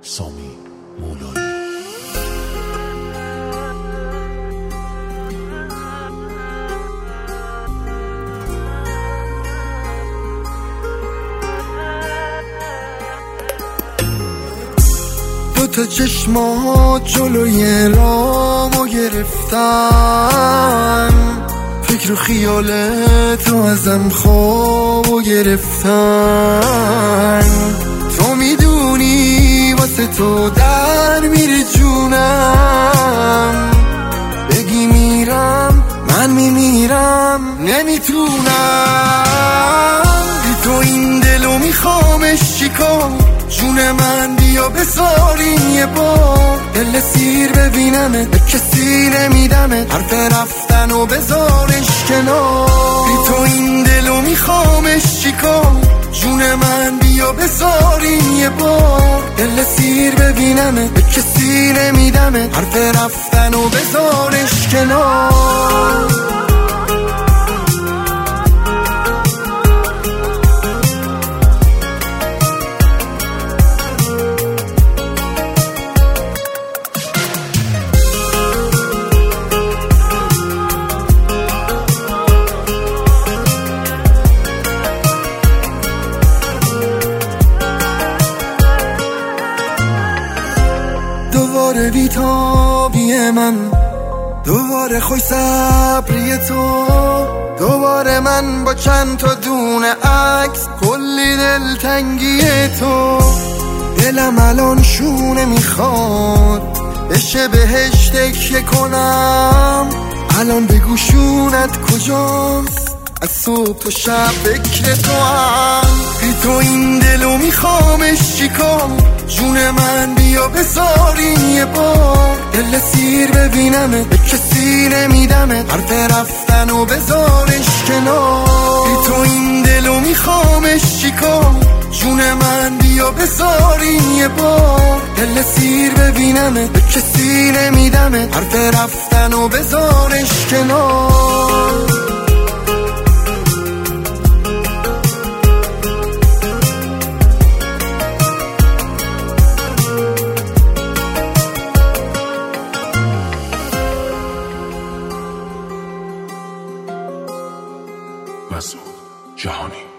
سامی مولایی. دوتا چشمات جلوی رامو گرفتن، فکر و خیالتو ازم خوابو گرفتن. تو میدونی واسه تو در میره جونم، بگی میرم من میمیرم نمیتونم. بی تو این دلو میخوامش چیکار، جون من بیا بذارین یه بار. دل سیر ببینمت به کسی نمیدمت، حرف رفتن و بذارش کنار. بی تو این دلو میخوامش چیکار، جون من بیا بذارین یه بار. دل سیر ببینمت به کسی نمیدمت، حرف رفتن و بذارش کنار. دوباره بیتابی من، دوباره خوش صبری تو، دوباره من با چند تا دونه عکس کلی دلتنگی تو. دلم الان شونه میخواد بشه بهش تکیه کنم، الان بگو شونت کجاست، از صبح تا شب فکر تو هم. بی تو این دلو میخوامش چیکار، جون من بیا بذارین یه بار. دل سیر ببینمت به کسی نمیدمت، حرف رفتن و بذارش کنار. بی تو این دلو میخوامش چیکار، جون من بیا بذارین یه بار. دل سیر ببینمت به کسی نمیدمت، حرف رفتن و بذارش کنار. مسعود جهانی.